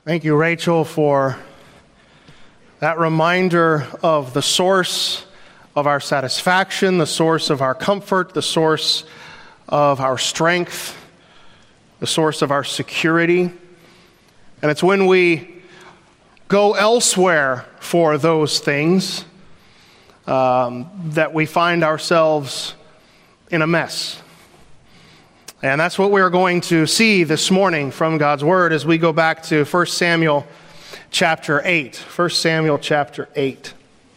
Thank you, Rachel, for that reminder of the source of our satisfaction, the source of our comfort, the source of our strength, the source of our security. And it's when we go elsewhere for those things that we find ourselves in a mess. And that's what we're going to see this morning from God's Word as we go back to 1 Samuel chapter 8. 1 Samuel chapter 8.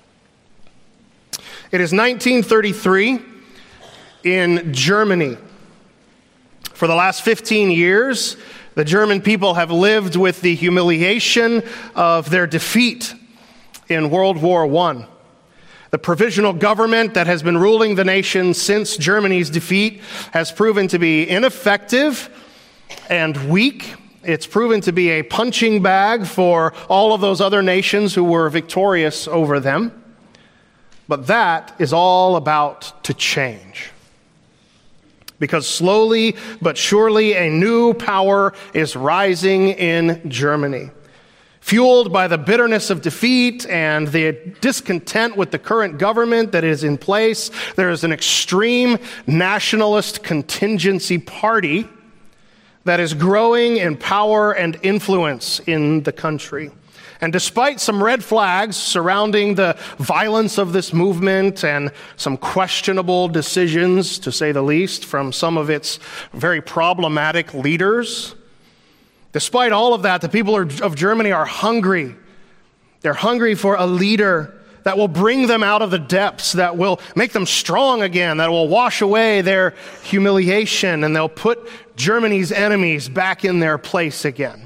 It is 1933 in Germany. For the last 15 years, the German people have lived with the humiliation of their defeat in World War I. The provisional government that has been ruling the nation since Germany's defeat has proven to be ineffective and weak. It's proven to be a punching bag for all of those other nations who were victorious over them. But that is all about to change. Because slowly but surely a new power is rising in Germany. Fueled by the bitterness of defeat and the discontent with the current government that is in place, there is an extreme nationalist contingency party that is growing in power and influence in the country. And despite some red flags surrounding the violence of this movement and some questionable decisions, to say the least, from some of its very problematic leaders, despite all of that, the people of Germany are hungry. They're hungry for a leader that will bring them out of the depths, that will make them strong again, that will wash away their humiliation, and they'll put Germany's enemies back in their place again.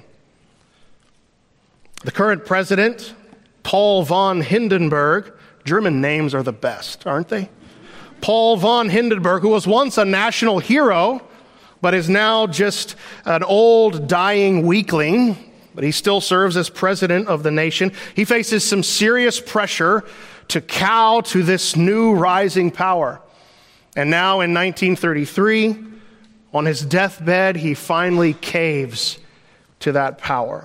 The current president, Paul von Hindenburg, German names are the best, aren't they? Paul von Hindenburg, who was once a national hero, but is now just an old, dying weakling, but he still serves as president of the nation. He faces some serious pressure to cow to this new rising power. And now in 1933, on his deathbed, he finally caves to that power.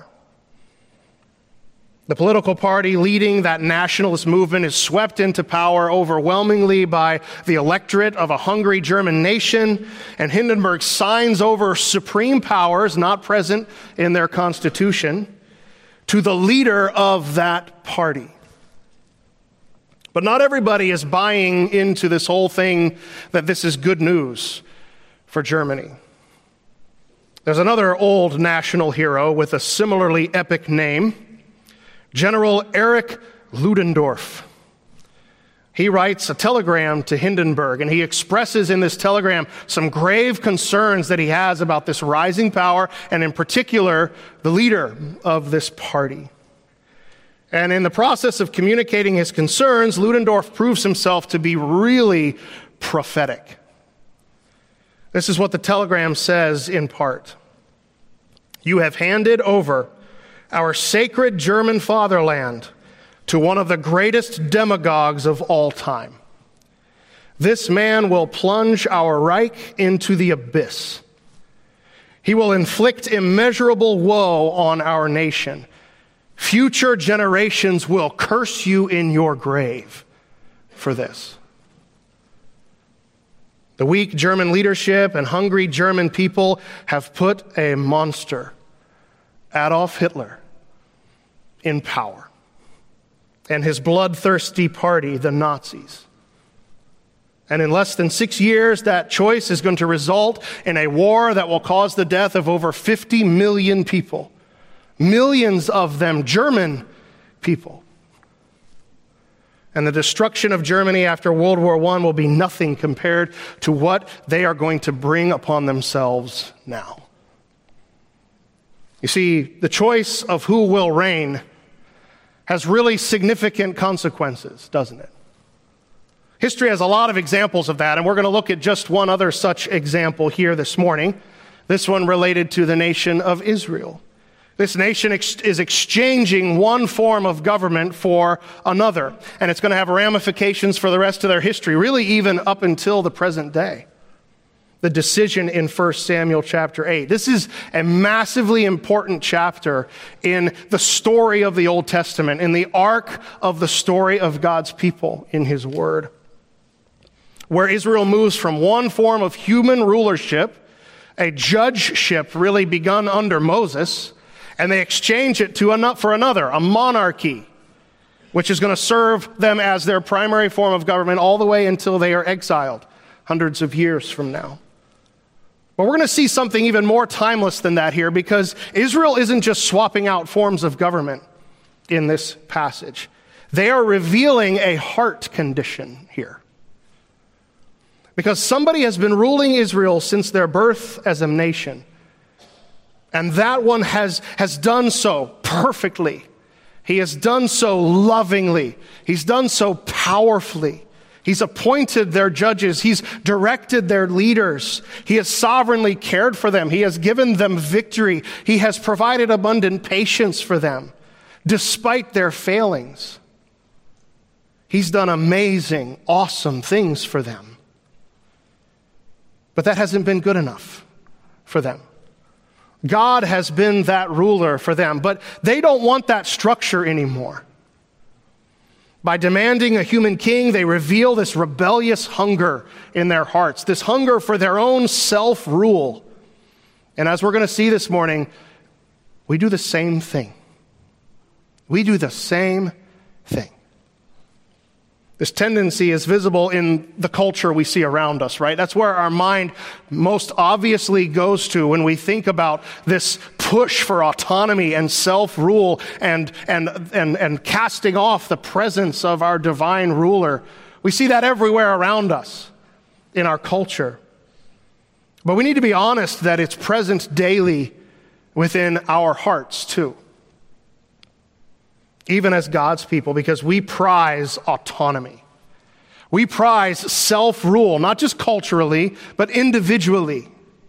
The political party leading that nationalist movement is swept into power overwhelmingly by the electorate of a hungry German nation, and Hindenburg signs over supreme powers not present in their constitution to the leader of that party. But not everybody is buying into this whole thing that this is good news for Germany. There's another old national hero with a similarly epic name, General Erich Ludendorff. He writes a telegram to Hindenburg, and he expresses in this telegram some grave concerns that he has about this rising power, and in particular, the leader of this party. And in the process of communicating his concerns, Ludendorff proves himself to be really prophetic. This is what the telegram says in part. You have handed over our sacred German fatherland to one of the greatest demagogues of all time. This man will plunge our Reich into the abyss. He will inflict immeasurable woe on our nation. Future generations will curse you in your grave for this. The weak German leadership and hungry German people have put a monster, Adolf Hitler, in power, and his bloodthirsty party, the Nazis. And in less than 6 years, that choice is going to result in a war that will cause the death of over 50 million people, millions of them German people. And the destruction of Germany after World War I will be nothing compared to what they are going to bring upon themselves now. You see, the choice of who will reign has really significant consequences, doesn't it? History has a lot of examples of that, and we're going to look at just one other such example here this morning, this one related to the nation of Israel. This nation is exchanging one form of government for another, and it's going to have ramifications for the rest of their history, really even up until the present day. the decision in 1 Samuel chapter 8. This is a massively important chapter in the story of the Old Testament, in the arc of the story of God's people in his word, where Israel moves from one form of human rulership, a judgeship really begun under Moses, and they exchange it for another, a monarchy, which is going to serve them as their primary form of government all the way until they are exiled hundreds of years from now. But we're going to see something even more timeless than that here, because Israel isn't just swapping out forms of government in this passage. They are revealing a heart condition here. Because somebody has been ruling Israel since their birth as a nation. And that one has done so perfectly. He has done so lovingly. He's done so powerfully. He's appointed their judges. He's directed their leaders. He has sovereignly cared for them. He has given them victory. He has provided abundant patience for them, despite their failings. He's done amazing, awesome things for them. But that hasn't been good enough for them. God has been that ruler for them, but they don't want that structure anymore. By demanding a human king, they reveal this rebellious hunger in their hearts, this hunger for their own self-rule. And as we're going to see this morning, we do the same thing. We do the same thing. This tendency is visible in the culture we see around us, right? That's where our mind most obviously goes to when we think about this push for autonomy and self-rule and casting off the presence of our divine ruler. We see that everywhere around us in our culture. But we need to be honest that it's present daily within our hearts too. Even as God's people, because we prize autonomy. We prize self-rule, not just culturally, but individually.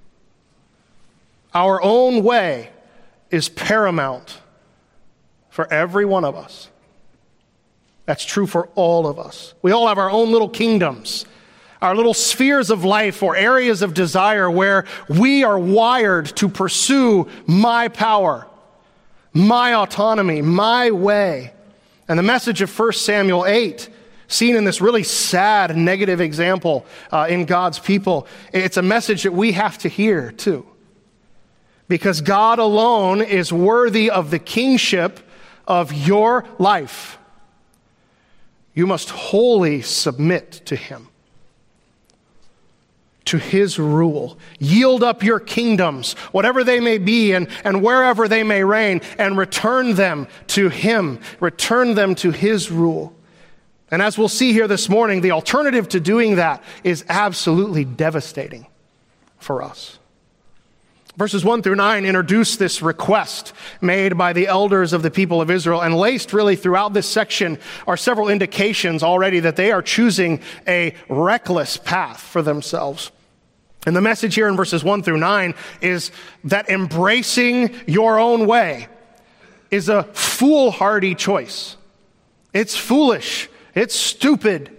Our own way is paramount for every one of us. That's true for all of us. We all have our own little kingdoms, our little spheres of life or areas of desire where we are wired to pursue my power, my autonomy, my way. And the message of 1 Samuel 8, seen in this really sad, negative example in God's people, it's a message that we have to hear too. Because God alone is worthy of the kingship of your life. You must wholly submit to him, to his rule. Yield up your kingdoms, whatever they may be and wherever they may reign, and return them to him. Return them to his rule. And as we'll see here this morning, the alternative to doing that is absolutely devastating for us. Verses 1 through 9 introduce this request made by the elders of the people of Israel, and laced really throughout this section are several indications already that they are choosing a reckless path for themselves. And the message here in verses 1 through 9 is that embracing your own way is a foolhardy choice. It's foolish. It's stupid.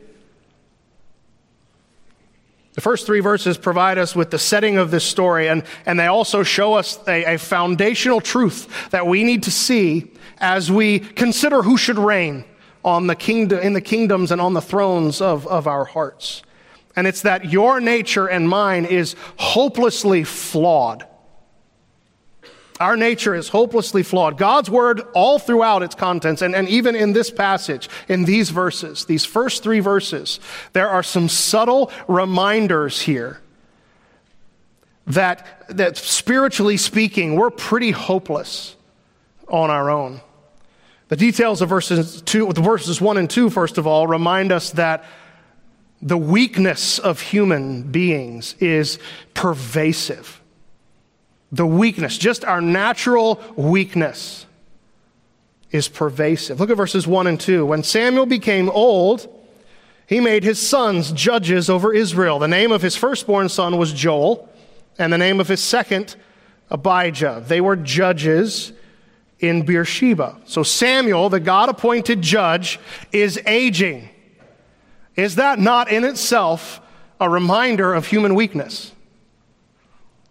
The first three verses provide us with the setting of this story, and they also show us a foundational truth that we need to see as we consider who should reign in the kingdoms and on the thrones of our hearts. And it's that your nature and mine is hopelessly flawed. Our nature is hopelessly flawed. God's word, all throughout its contents, and even in this passage, in these verses, these first three verses, there are some subtle reminders here that spiritually speaking, we're pretty hopeless on our own. The details of verses 1 and 2, first of all, remind us that the weakness of human beings is pervasive. The weakness, just our natural weakness, is pervasive. Look at verses 1 and 2. When Samuel became old, he made his sons judges over Israel. The name of his firstborn son was Joel, and the name of his second, Abijah. They were judges in Beersheba. So Samuel, the God-appointed judge, is aging. Is that not in itself a reminder of human weakness?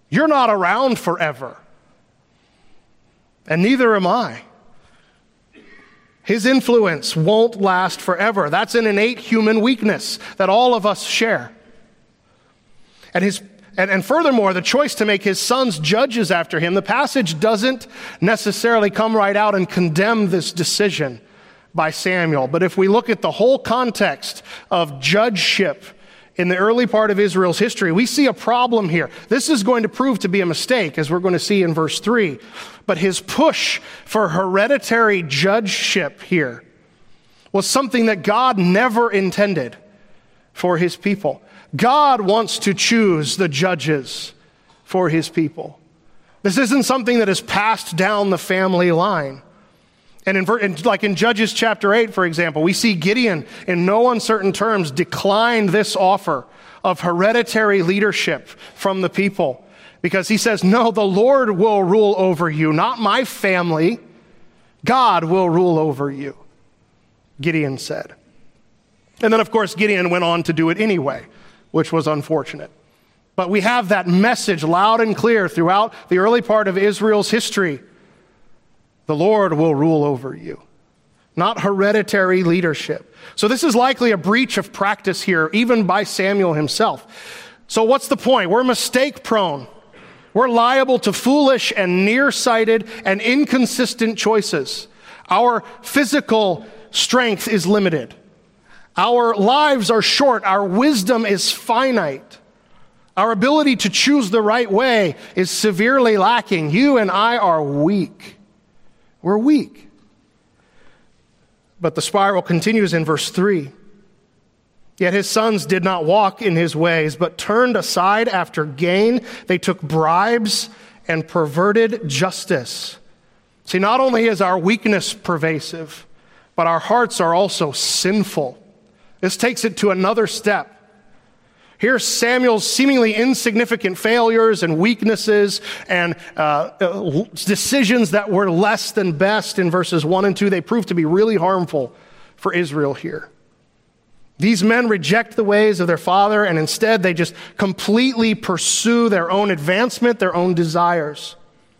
You're not around forever. And neither am I. His influence won't last forever. That's an innate human weakness that all of us share. And furthermore, the choice to make his sons judges after him, the passage doesn't necessarily come right out and condemn this decision by Samuel. But if we look at the whole context of judgeship in the early part of Israel's history, we see a problem here. This is going to prove to be a mistake, as we're going to see in verse 3. But his push for hereditary judgeship here was something that God never intended for his people. God wants to choose the judges for his people. This isn't something that is passed down the family line. And like in Judges chapter 8, for example, we see Gideon in no uncertain terms decline this offer of hereditary leadership from the people, because he says, no, the Lord will rule over you, not my family. God will rule over you, Gideon said. And then, of course, Gideon went on to do it anyway, which was unfortunate. But we have that message loud and clear throughout the early part of Israel's history. The Lord will rule over you, not hereditary leadership. So this is likely a breach of practice here, even by Samuel himself. So what's the point? We're mistake prone. We're liable to foolish and nearsighted and inconsistent choices. Our physical strength is limited. Our lives are short. Our wisdom is finite. Our ability to choose the right way is severely lacking. You and I are weak. We're weak. But the spiral continues in verse 3. Yet his sons did not walk in his ways, but turned aside after gain. They took bribes and perverted justice. See, not only is our weakness pervasive, but our hearts are also sinful. This takes it to another step. Here's Samuel's seemingly insignificant failures and weaknesses and decisions that were less than best in verses 1 and 2. They prove to be really harmful for Israel here. These men reject the ways of their father, and instead they just completely pursue their own advancement, their own desires.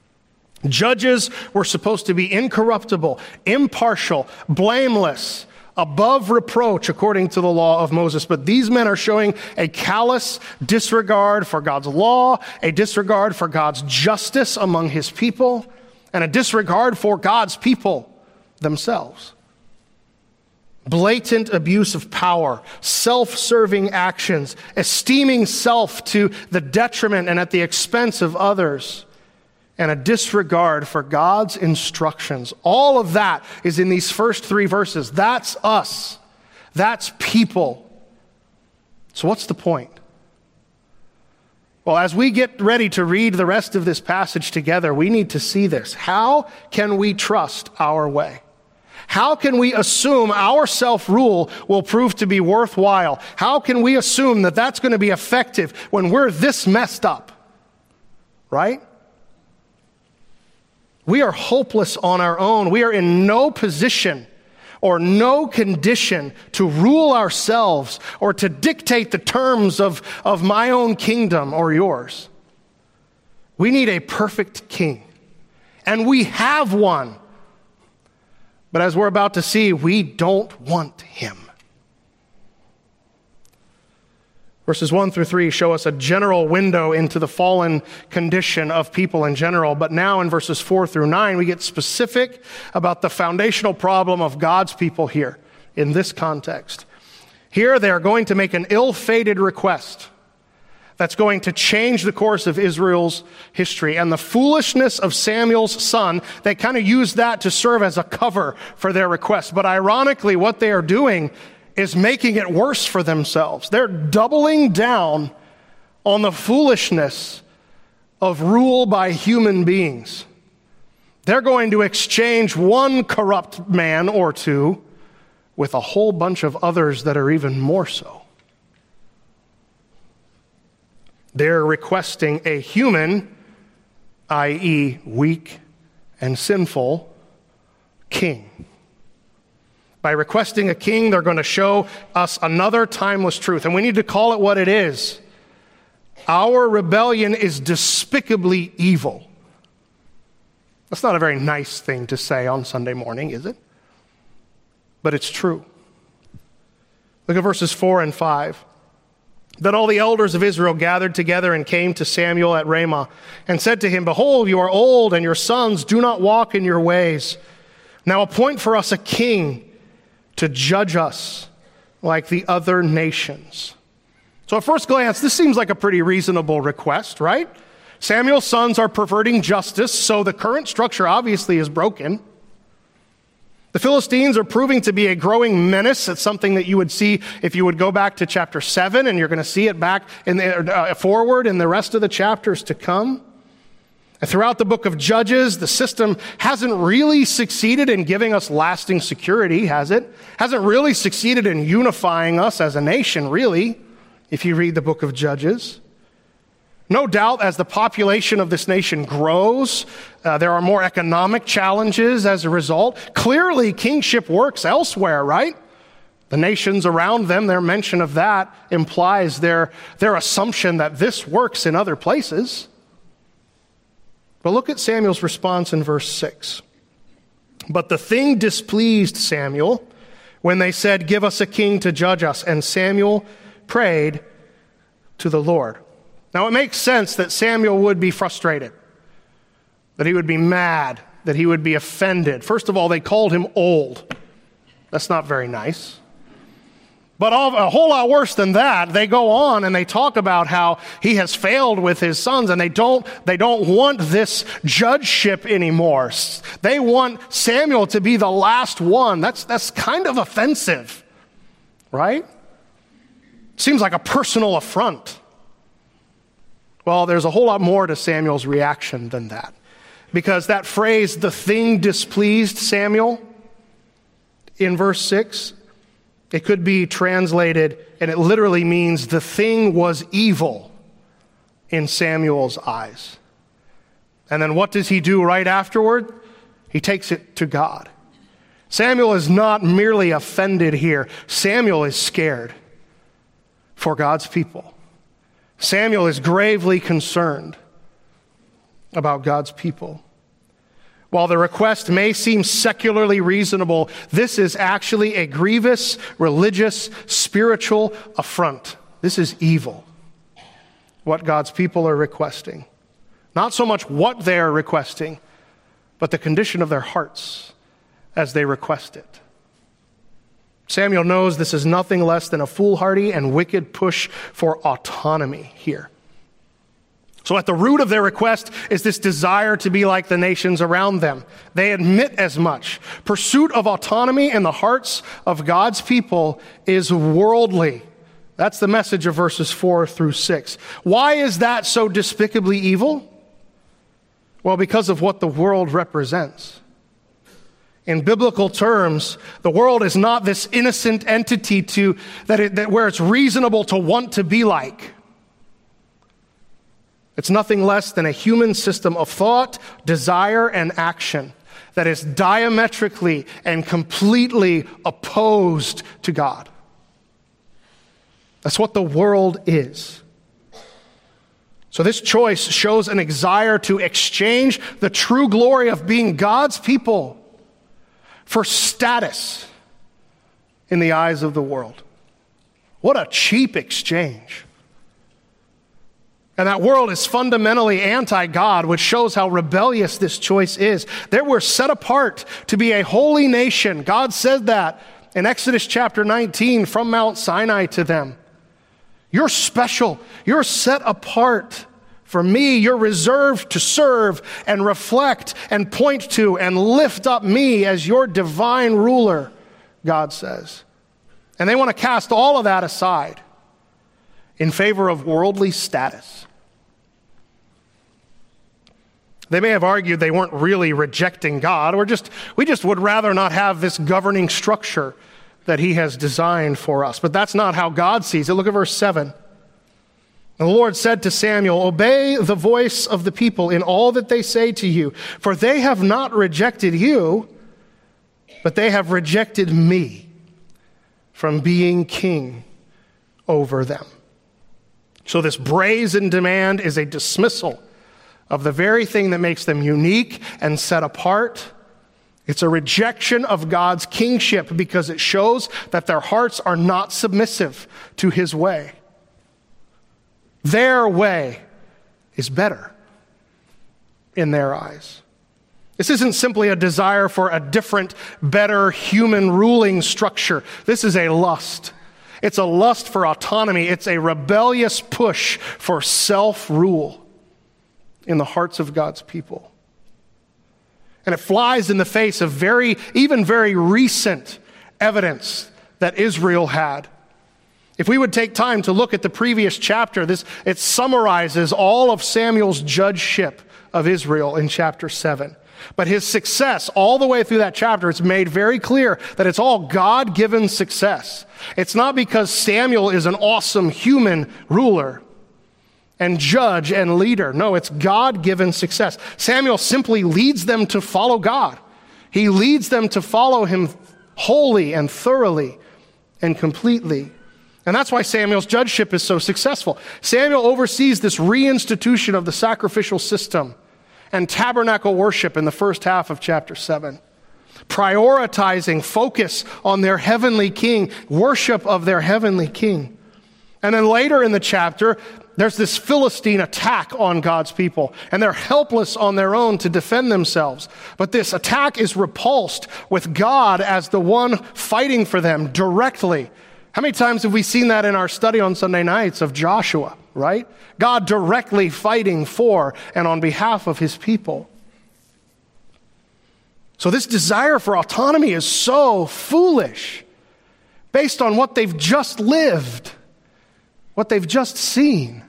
Judges were supposed to be incorruptible, impartial, blameless, above reproach according to the law of Moses. But these men are showing a callous disregard for God's law, a disregard for God's justice among his people, and a disregard for God's people themselves. Blatant abuse of power, self-serving actions, esteeming self to the detriment and at the expense of others, and a disregard for God's instructions. All of that is in these first 3 verses. That's us. That's people. So what's the point? Well, as we get ready to read the rest of this passage together, we need to see this. How can we trust our way? How can we assume our self-rule will prove to be worthwhile? How can we assume that that's going to be effective when we're this messed up? Right? We are hopeless on our own. We are in no position or no condition to rule ourselves or to dictate the terms of my own kingdom or yours. We need a perfect king. And we have one. But as we're about to see, we don't want him. Verses 1 through 3 show us a general window into the fallen condition of people in general. But now in verses 4 through 9, we get specific about the foundational problem of God's people here in this context. Here they are going to make an ill-fated request that's going to change the course of Israel's history. And the foolishness of Samuel's son, they kind of use that to serve as a cover for their request. But ironically, what they are doing is making it worse for themselves. They're doubling down on the foolishness of rule by human beings. They're going to exchange one corrupt man or two with a whole bunch of others that are even more so. They're requesting a human, i.e., weak and sinful, king. By requesting a king, they're going to show us another timeless truth. And we need to call it what it is. Our rebellion is despicably evil. That's not a very nice thing to say on Sunday morning, is it? But it's true. Look at verses 4 and 5. Then all the elders of Israel gathered together and came to Samuel at Ramah and said to him, Behold, you are old, and your sons do not walk in your ways. Now appoint for us a king to judge us like the other nations. So at first glance, this seems like a pretty reasonable request, right? Samuel's sons are perverting justice, so the current structure obviously is broken. The Philistines are proving to be a growing menace. It's something that you would see if you would go back to chapter 7, and you're going to see it back forward in the rest of the chapters to come. And throughout the book of Judges, the system hasn't really succeeded in giving us lasting security, has it? Hasn't really succeeded in unifying us as a nation, really, if you read the book of Judges. No doubt, as the population of this nation grows, there are more economic challenges as a result. Clearly, kingship works elsewhere, right? The nations around them, their mention of that implies their assumption that this works in other places. But look at Samuel's response in verse 6. But the thing displeased Samuel when they said, Give us a king to judge us. And Samuel prayed to the Lord. Now, it makes sense that Samuel would be frustrated, that he would be mad, that he would be offended. First of all, they called him old. That's not very nice. But a whole lot worse than that, they go on and they talk about how he has failed with his sons, and they don't want this judgeship anymore. They want Samuel to be the last one. That's kind of offensive, right? Seems like a personal affront. Well, there's a whole lot more to Samuel's reaction than that. Because that phrase, the thing displeased Samuel, in verse 6, it could be translated, and it literally means the thing was evil in Samuel's eyes. And then what does he do right afterward? He takes it to God. Samuel is not merely offended here. Samuel is scared for God's people. Samuel is gravely concerned about God's people. While the request may seem secularly reasonable, this is actually a grievous, religious, spiritual affront. This is evil, what God's people are requesting. Not so much what they are requesting, but the condition of their hearts as they request it. Samuel knows this is nothing less than a foolhardy and wicked push for autonomy here. So at the root of their request is this desire to be like the nations around them. They admit as much. Pursuit of autonomy in the hearts of God's people is worldly. That's the message of verses 4 through 6. Why is that so despicably evil? Well, because of what the world represents. In biblical terms, the world is not this innocent entity where it's reasonable to want to be like. It's nothing less than a human system of thought, desire, and action that is diametrically and completely opposed to God. That's what the world is. So this choice shows an desire to exchange the true glory of being God's people for status in the eyes of the world. What a cheap exchange. And that world is fundamentally anti-God, which shows how rebellious this choice is. They were set apart to be a holy nation. God said that in Exodus chapter 19 from Mount Sinai to them. You're special. You're set apart. For me, you're reserved to serve and reflect and point to and lift up me as your divine ruler, God says. And they want to cast all of that aside in favor of worldly status. They may have argued they weren't really rejecting God. We just would rather not have this governing structure that he has designed for us. But that's not how God sees it. Look at verse 7. The Lord said to Samuel, Obey the voice of the people in all that they say to you, for they have not rejected you, but they have rejected me from being king over them. So this brazen demand is a dismissal of the very thing that makes them unique and set apart. It's a rejection of God's kingship because it shows that their hearts are not submissive to his way. Their way is better in their eyes. This isn't simply a desire for a different, better human ruling structure. This is a lust. It's a lust for autonomy. It's a rebellious push for self-rule in the hearts of God's people. And it flies in the face of very recent evidence that Israel had. If we would take time to look at the previous chapter, it summarizes all of Samuel's judgeship of Israel in chapter 7. But his success all the way through that chapter, it's made very clear that it's all God-given success. It's not because Samuel is an awesome human ruler and judge and leader. No, it's God-given success. Samuel simply leads them to follow God. He leads them to follow him wholly and thoroughly and completely. And that's why Samuel's judgeship is so successful. Samuel oversees this reinstitution of the sacrificial system and tabernacle worship in the first half of chapter 7. Prioritizing focus on their heavenly king, worship of their heavenly king. And then later in the chapter, there's this Philistine attack on God's people, and they're helpless on their own to defend themselves. But this attack is repulsed with God as the one fighting for them directly. How many times have we seen that in our study on Sunday nights of Joshua, right? God directly fighting for and on behalf of his people. So this desire for autonomy is so foolish based on what they've just lived, what they've just seen.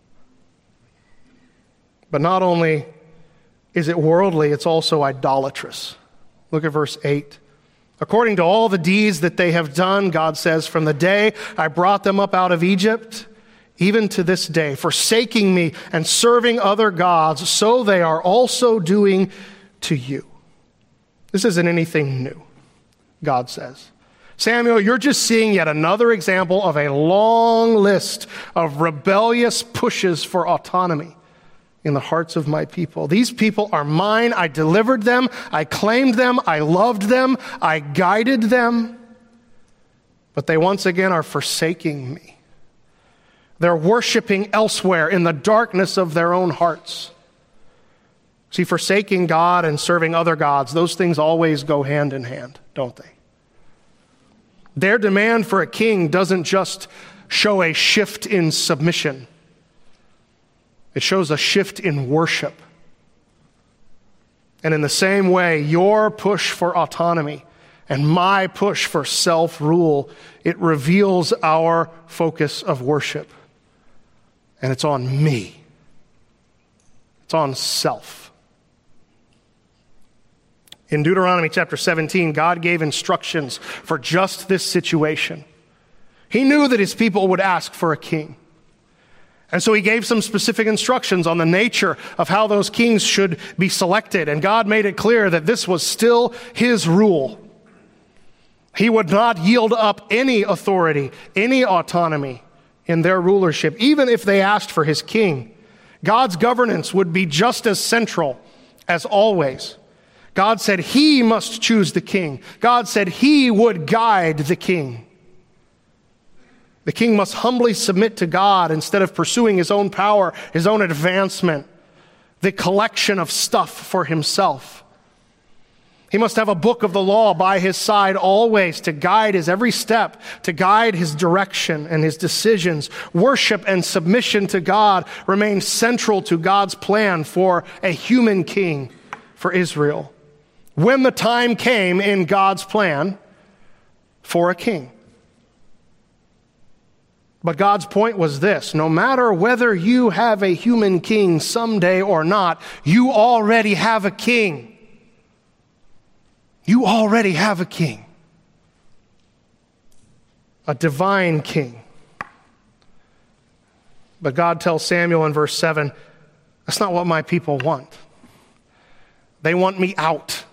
But not only is it worldly, it's also idolatrous. Look at verse 8. According to all the deeds that they have done, God says, from the day I brought them up out of Egypt, even to this day, forsaking me and serving other gods, so they are also doing to you. This isn't anything new, God says. Samuel, you're just seeing yet another example of a long list of rebellious pushes for autonomy in the hearts of my people. These people are mine. I delivered them. I claimed them. I loved them. I guided them. But they once again are forsaking me. They're worshiping elsewhere in the darkness of their own hearts. See, forsaking God and serving other gods, those things always go hand in hand, don't they? Their demand for a king doesn't just show a shift in submission. It shows a shift in worship. And in the same way, your push for autonomy and my push for self-rule, it reveals our focus of worship. And it's on me. It's on self. In Deuteronomy chapter 17, God gave instructions for just this situation. He knew that his people would ask for a king. And so he gave some specific instructions on the nature of how those kings should be selected. And God made it clear that this was still his rule. He would not yield up any authority, any autonomy in their rulership, even if they asked for his king. God's governance would be just as central as always. God said he must choose the king. God said he would guide the king. The king must humbly submit to God instead of pursuing his own power, his own advancement, the collection of stuff for himself. He must have a book of the law by his side always to guide his every step, to guide his direction and his decisions. Worship and submission to God remain central to God's plan for a human king for Israel. When the time came in God's plan for a king. But God's point was this: no matter whether you have a human king someday or not, you already have a king. You already have a king. A divine king. But God tells Samuel in verse 7, that's not what my people want. They want me out.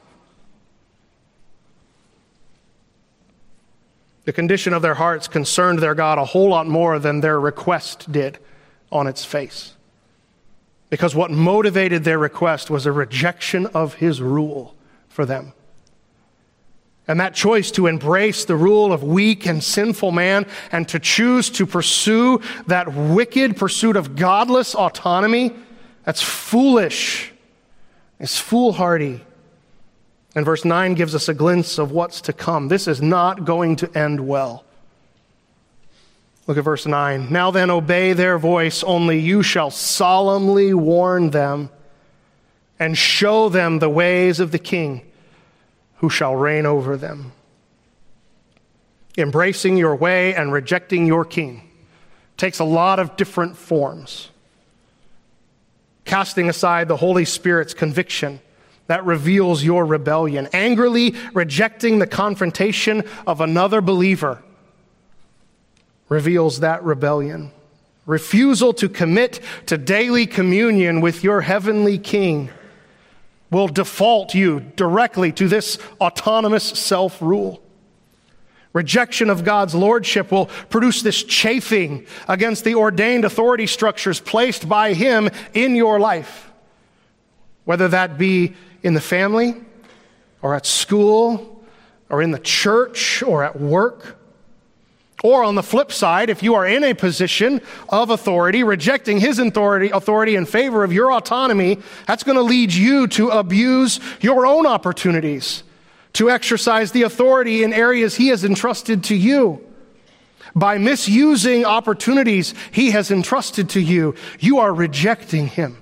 The condition of their hearts concerned their God a whole lot more than their request did on its face. Because what motivated their request was a rejection of his rule for them. And that choice to embrace the rule of weak and sinful man and to choose to pursue that wicked pursuit of godless autonomy, that's foolish. It's foolhardy. And verse 9 gives us a glimpse of what's to come. This is not going to end well. Look at verse 9. Now then, obey their voice, only you shall solemnly warn them and show them the ways of the king who shall reign over them. Embracing your way and rejecting your king takes a lot of different forms. Casting aside the Holy Spirit's conviction that reveals your rebellion. Angrily rejecting the confrontation of another believer reveals that rebellion. Refusal to commit to daily communion with your heavenly King will default you directly to this autonomous self-rule. Rejection of God's lordship will produce this chafing against the ordained authority structures placed by him in your life, whether that be in the family or at school or in the church or at work. Or on the flip side, if you are in a position of authority, rejecting his authority in favor of your autonomy, that's going to lead you to abuse your own opportunities to exercise the authority in areas he has entrusted to you. By misusing opportunities he has entrusted to you, you are rejecting him.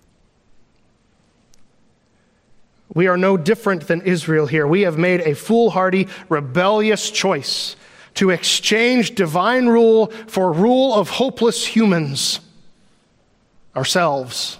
We are no different than Israel here. We have made a foolhardy, rebellious choice to exchange divine rule for rule of hopeless humans, ourselves.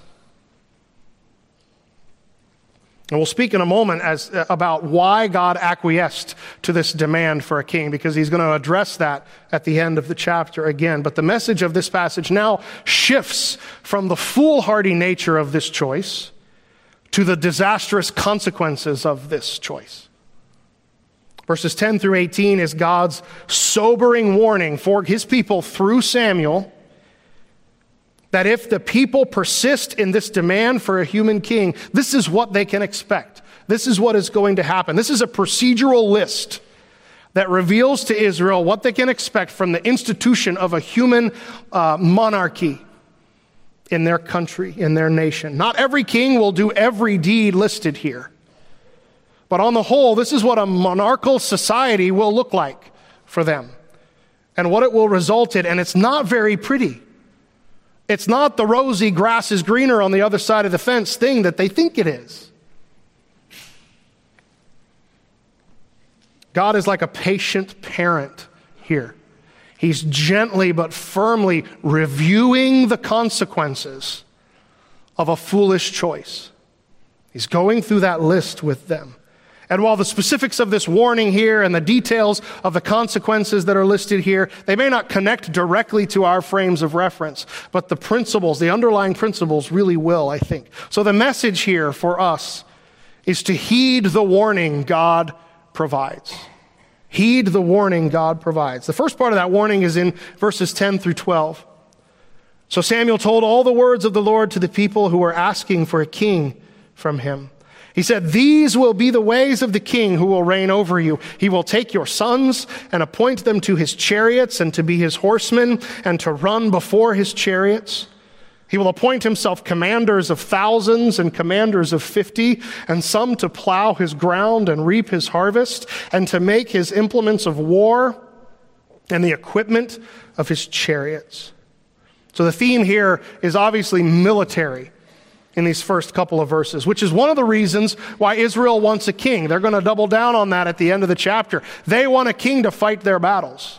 And we'll speak in a moment about why God acquiesced to this demand for a king, because he's going to address that at the end of the chapter again. But the message of this passage now shifts from the foolhardy nature of this choice to the disastrous consequences of this choice. Verses 10 through 18 is God's sobering warning for his people through Samuel that if the people persist in this demand for a human king, this is what they can expect. This is what is going to happen. This is a procedural list that reveals to Israel what they can expect from the institution of a human monarchy in their country, in their nation. Not every king will do every deed listed here. But on the whole, this is what a monarchical society will look like for them and what it will result in. And it's not very pretty. It's not the rosy grass is greener on the other side of the fence thing that they think it is. God is like a patient parent here. He's gently but firmly reviewing the consequences of a foolish choice. He's going through that list with them. And while the specifics of this warning here and the details of the consequences that are listed here, they may not connect directly to our frames of reference, but the principles, the underlying principles really will, I think. So the message here for us is to heed the warning God provides. Heed the warning God provides. The first part of that warning is in verses 10 through 12. So Samuel told all the words of the Lord to the people who were asking for a king from him. He said, "These will be the ways of the king who will reign over you. He will take your sons and appoint them to his chariots and to be his horsemen and to run before his chariots. He will appoint himself commanders of thousands and commanders of 50, and some to plow his ground and reap his harvest, and to make his implements of war and the equipment of his chariots." So the theme here is obviously military in these first couple of verses, which is one of the reasons why Israel wants a king. They're going to double down on that at the end of the chapter. They want a king to fight their battles.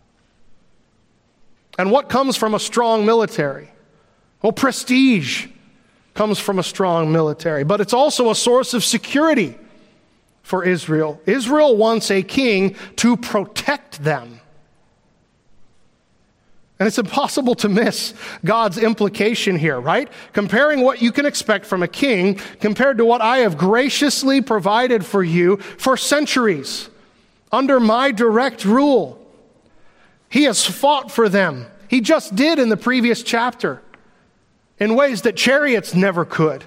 And what comes from a strong military? Well, prestige comes from a strong military, but it's also a source of security for Israel. Israel wants a king to protect them. And it's impossible to miss God's implication here, right? Comparing what you can expect from a king compared to what I have graciously provided for you for centuries under my direct rule. He has fought for them. He just did in the previous chapter in ways that chariots never could.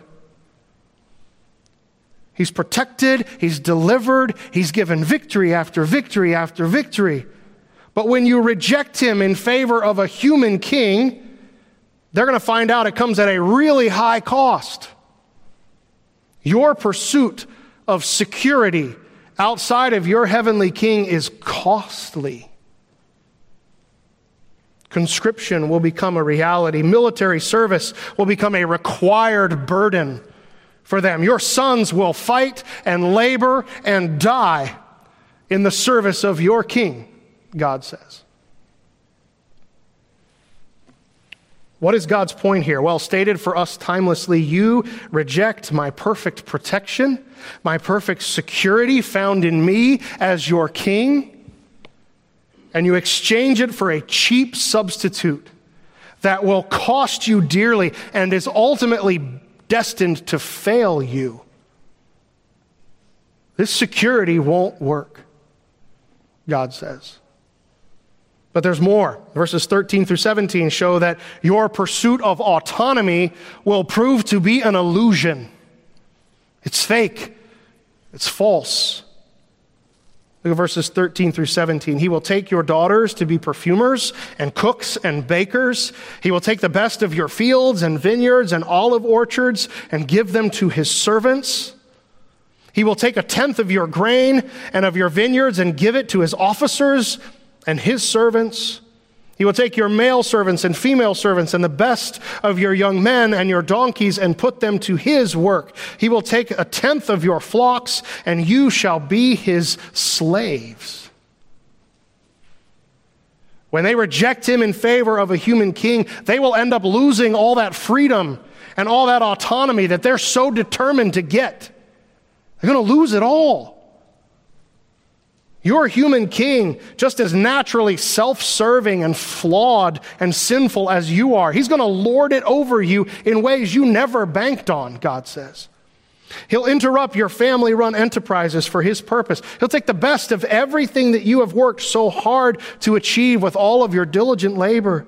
He's protected, he's delivered, he's given victory after victory after victory. But when you reject him in favor of a human king, they're going to find out it comes at a really high cost. Your pursuit of security outside of your heavenly king is costly. Conscription will become a reality. Military service will become a required burden for them. Your sons will fight and labor and die in the service of your king, God says. What is God's point here? Well, stated for us timelessly, you reject my perfect protection, my perfect security found in me as your king, and you exchange it for a cheap substitute that will cost you dearly and is ultimately destined to fail you. This security won't work, God says. But there's more. Verses 13 through 17 show that your pursuit of autonomy will prove to be an illusion. It's fake. It's false. Look at verses 13 through 17. He will take your daughters to be perfumers and cooks and bakers. He will take the best of your fields and vineyards and olive orchards and give them to his servants. He will take 1/10 of your grain and of your vineyards and give it to his officers and his servants. He will take your male servants and female servants and the best of your young men and your donkeys and put them to his work. He will take 1/10 of your flocks, and you shall be his slaves. When they reject him in favor of a human king, they will end up losing all that freedom and all that autonomy that they're so determined to get. They're going to lose it all. Your human king, just as naturally self-serving and flawed and sinful as you are, he's going to lord it over you in ways you never banked on, God says. He'll interrupt your family-run enterprises for his purpose. He'll take the best of everything that you have worked so hard to achieve with all of your diligent labor.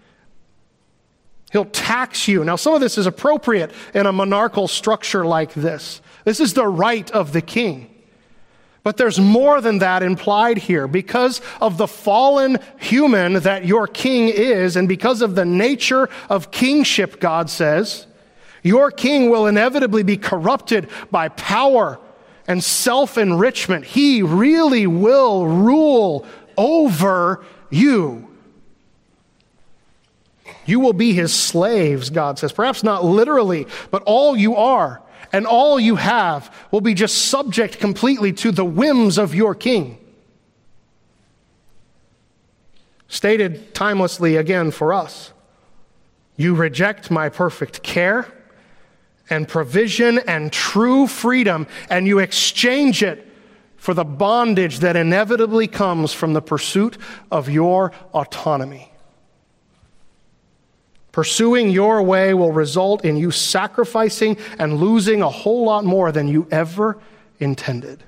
He'll tax you. Now, some of this is appropriate in a monarchical structure like this. This is the right of the king. But there's more than that implied here. Because of the fallen human that your king is, and because of the nature of kingship, God says, your king will inevitably be corrupted by power and self-enrichment. He really will rule over you. You will be his slaves, God says. Perhaps not literally, but all you are and all you have will be just subject completely to the whims of your king. Stated timelessly again for us, you reject my perfect care and provision and true freedom, and you exchange it for the bondage that inevitably comes from the pursuit of your autonomy. Pursuing your way will result in you sacrificing and losing a whole lot more than you ever intended.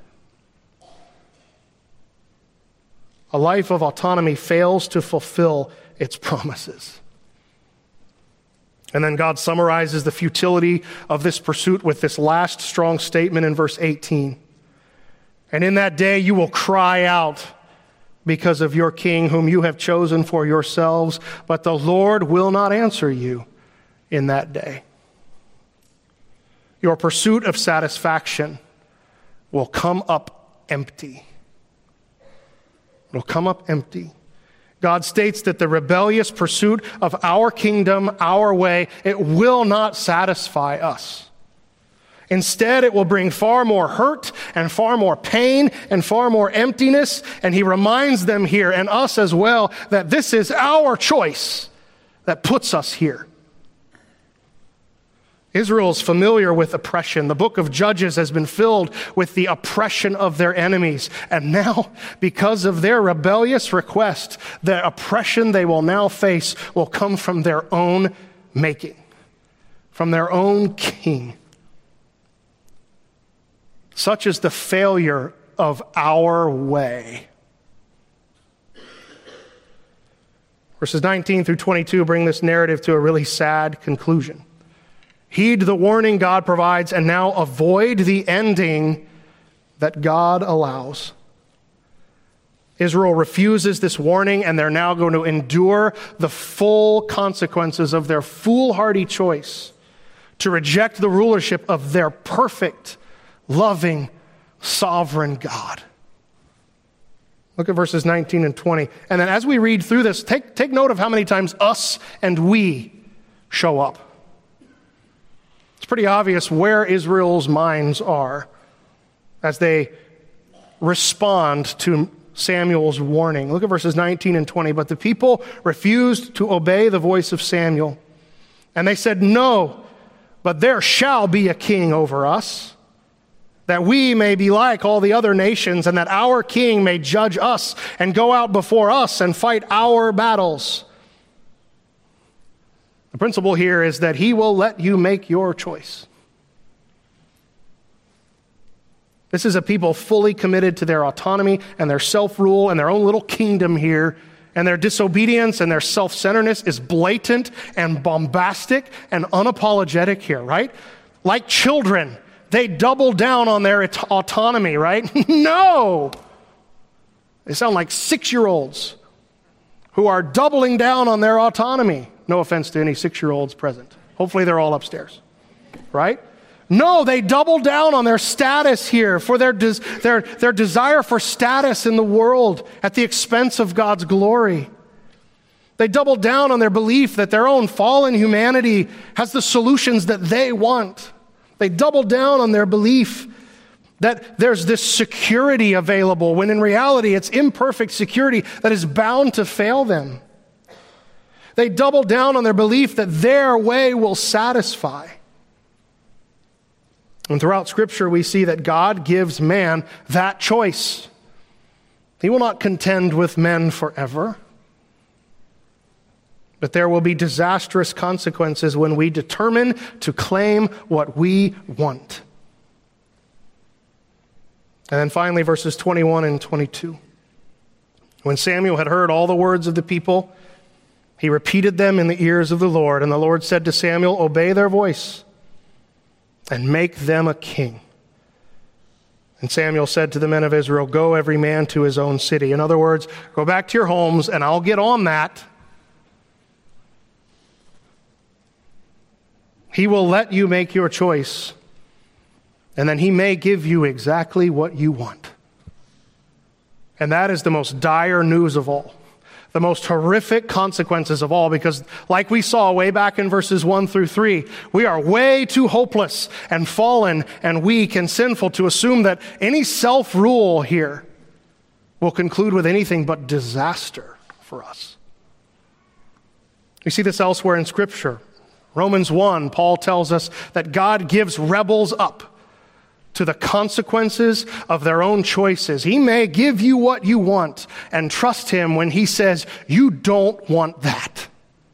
A life of autonomy fails to fulfill its promises. And then God summarizes the futility of this pursuit with this last strong statement in verse 18. And in that day you will cry out because of your king whom you have chosen for yourselves, but the Lord will not answer you in that day. Your pursuit of satisfaction will come up empty. It will come up empty. God states that the rebellious pursuit of our kingdom, our way, it will not satisfy us. Instead, it will bring far more hurt and far more pain and far more emptiness. And he reminds them here, and us as well, that this is our choice that puts us here. Israel is familiar with oppression. The book of Judges has been filled with the oppression of their enemies. And now, because of their rebellious request, the oppression they will now face will come from their own making, from their own king. Such is the failure of our way. Verses 19 through 22 bring this narrative to a really sad conclusion. Heed the warning God provides and now avoid the ending that God allows. Israel refuses this warning, and they're now going to endure the full consequences of their foolhardy choice to reject the rulership of their perfect, loving, sovereign God. Look at verses 19 and 20. And then as we read through this, take note of how many times us and we show up. It's pretty obvious where Israel's minds are as they respond to Samuel's warning. Look at verses 19 and 20. But the people refused to obey the voice of Samuel. And they said, "No, but there shall be a king over us, that we may be like all the other nations, and that our king may judge us and go out before us and fight our battles." The principle here is that he will let you make your choice. This is a people fully committed to their autonomy and their self-rule and their own little kingdom here. And their disobedience and their self-centeredness is blatant and bombastic and unapologetic here, right? Like children, they double down on their autonomy, right? No! They sound like 6-year-olds who are doubling down on their autonomy. No offense to any 6-year-olds present. Hopefully they're all upstairs, right? No, they double down on their status here, for their desire for status in the world at the expense of God's glory. They double down on their belief that their own fallen humanity has the solutions that they want. They double down on their belief that there's this security available, when in reality it's imperfect security that is bound to fail them. They double down on their belief that their way will satisfy. And throughout Scripture, we see that God gives man that choice. He will not contend with men forever. But there will be disastrous consequences when we determine to claim what we want. And then finally, verses 21 and 22. When Samuel had heard all the words of the people, he repeated them in the ears of the Lord. And the Lord said to Samuel, "Obey their voice and make them a king." And Samuel said to the men of Israel, "Go every man to his own city." In other words, go back to your homes and I'll get on that. He will let you make your choice, and then he may give you exactly what you want. And that is the most dire news of all. The most horrific consequences of all, because like we saw way back in verses 1 through 3, we are way too hopeless and fallen and weak and sinful to assume that any self-rule here will conclude with anything but disaster for us. We see this elsewhere in Scripture. Romans 1, Paul tells us that God gives rebels up to the consequences of their own choices. He may give you what you want, and trust him when he says, you don't want that.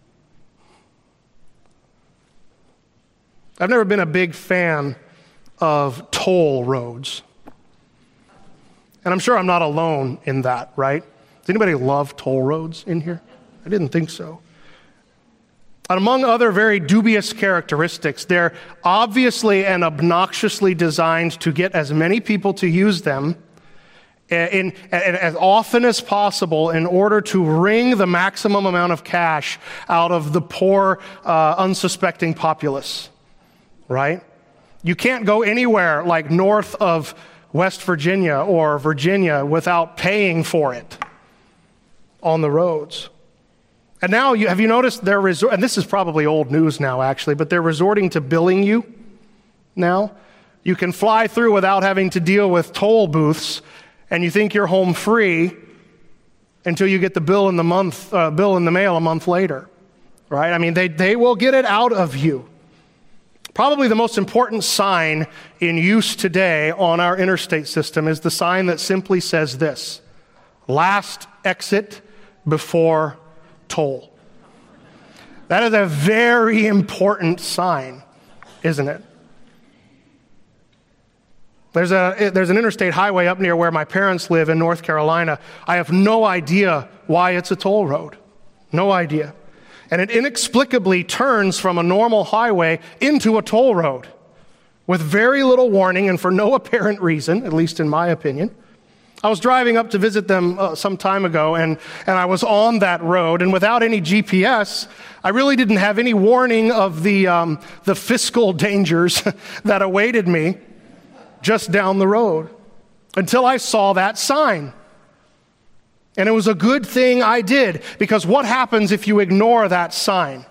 I've never been a big fan of toll roads. And I'm sure I'm not alone in that, right? Does anybody love toll roads in here? I didn't think so. And among other very dubious characteristics, they're obviously and obnoxiously designed to get as many people to use them as often as possible in order to wring the maximum amount of cash out of the poor, unsuspecting populace, right? You can't go anywhere like north of West Virginia or Virginia without paying for it on the roads. And now, have you noticed and this is probably old news now actually, but they're resorting to billing you now. You can fly through without having to deal with toll booths, and you think you're home free until you get the bill in the mail a month later, right? I mean, they will get it out of you. Probably the most important sign in use today on our interstate system is the sign that simply says this: last exit before toll. That is a very important sign, isn't it? There's an interstate highway up near where my parents live in North Carolina. I have no idea why it's a toll road. No idea. And it inexplicably turns from a normal highway into a toll road with very little warning and for no apparent reason, at least in my opinion. I was driving up to visit them some time ago, and I was on that road, and without any GPS, I really didn't have any warning of the fiscal dangers that awaited me just down the road until I saw that sign. And it was a good thing I did, because what happens if you ignore that sign?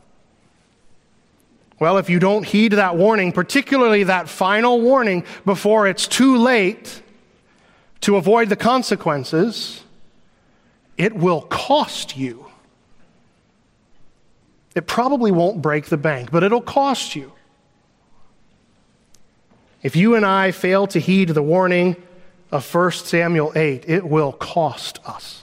Well, if you don't heed that warning, particularly that final warning before it's too late to avoid the consequences, it will cost you. It probably won't break the bank, but it'll cost you. If you and I fail to heed the warning of 1 Samuel 8, it will cost us.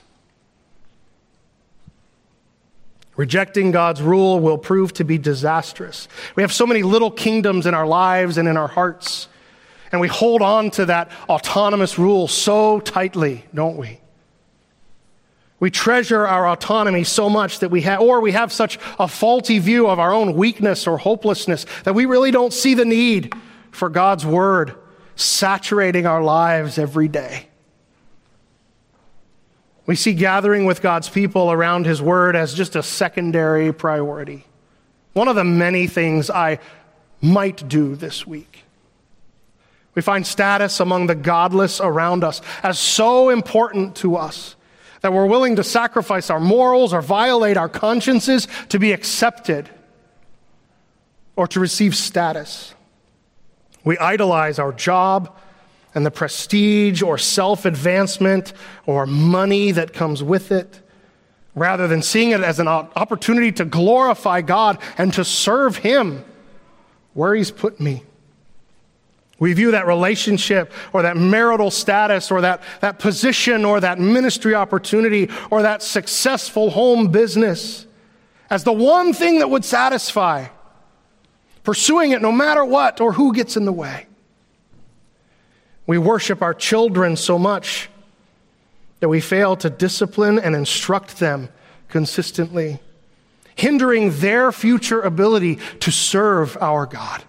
Rejecting God's rule will prove to be disastrous. We have so many little kingdoms in our lives and in our hearts, and we hold on to that autonomous rule so tightly, don't we? We treasure our autonomy so much that we have such a faulty view of our own weakness or hopelessness that we really don't see the need for God's word saturating our lives every day. We see gathering with God's people around his word as just a secondary priority. One of the many things I might do this week. We find status among the godless around us as so important to us that we're willing to sacrifice our morals or violate our consciences to be accepted or to receive status. We idolize our job and the prestige or self-advancement or money that comes with it, rather than seeing it as an opportunity to glorify God and to serve him where he's put me. We view that relationship or that marital status or that position or that ministry opportunity or that successful home business as the one thing that would satisfy, pursuing it no matter what or who gets in the way. We worship our children so much that we fail to discipline and instruct them consistently, hindering their future ability to serve our God.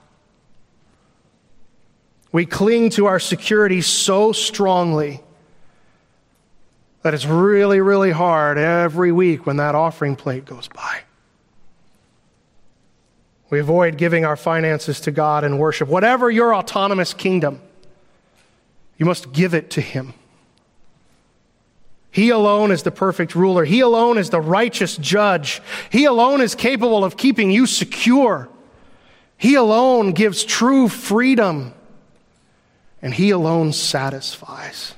We cling to our security so strongly that it's really, really hard every week when that offering plate goes by. We avoid giving our finances to God in worship. Whatever your autonomous kingdom, you must give it to him. He alone is the perfect ruler. He alone is the righteous judge. He alone is capable of keeping you secure. He alone gives true freedom. And he alone satisfies.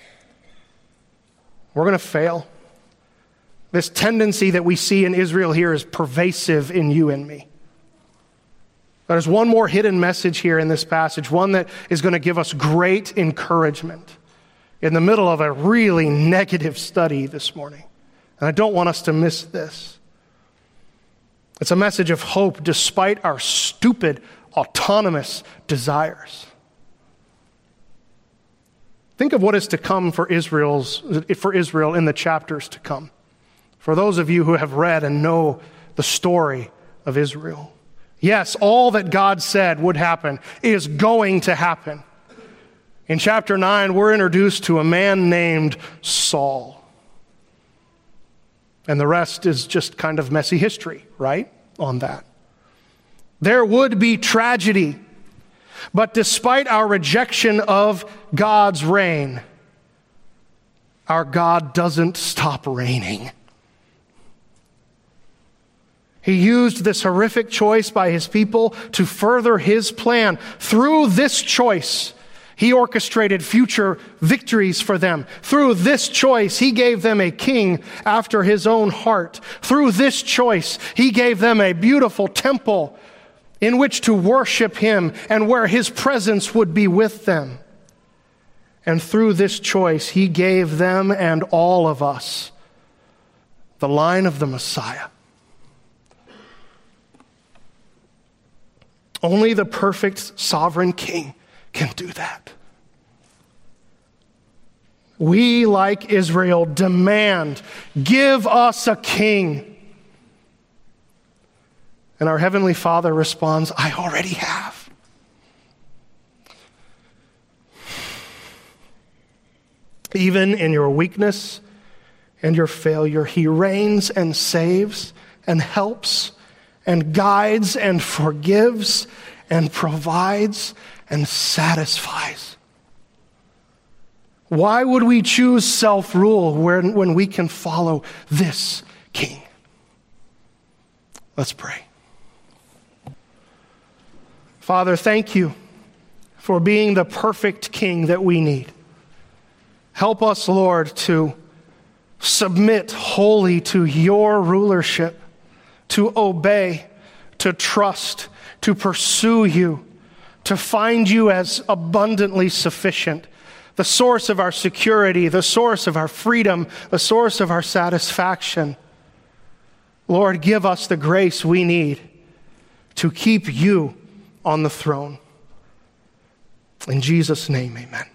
We're going to fail. This tendency that we see in Israel here is pervasive in you and me. There's one more hidden message here in this passage, one that is going to give us great encouragement in the middle of a really negative study this morning. And I don't want us to miss this. It's a message of hope despite our stupid, autonomous desires. Think of what is to come for Israel in the chapters to come. For those of you who have read and know the story of Israel. Yes, all that God said would happen is going to happen. In chapter 9, we're introduced to a man named Saul. And the rest is just kind of messy history, right, on that. There would be tragedy. But despite our rejection of God's reign, our God doesn't stop reigning. He used this horrific choice by his people to further his plan. Through this choice, he orchestrated future victories for them. Through this choice, he gave them a king after his own heart. Through this choice, he gave them a beautiful temple in which to worship him and where his presence would be with them. And through this choice, he gave them and all of us the line of the Messiah. Only the perfect sovereign king can do that. we, like Israel, demand, give us a king. And our Heavenly Father responds, I already have. Even in your weakness and your failure, he reigns and saves and helps and guides and forgives and provides and satisfies. Why would we choose self-rule when we can follow this king? Let's pray. Father, thank you for being the perfect king that we need. Help us, Lord, to submit wholly to your rulership, to obey, to trust, to pursue you, to find you as abundantly sufficient, the source of our security, the source of our freedom, the source of our satisfaction. Lord, give us the grace we need to keep you on the throne. In Jesus' name, amen.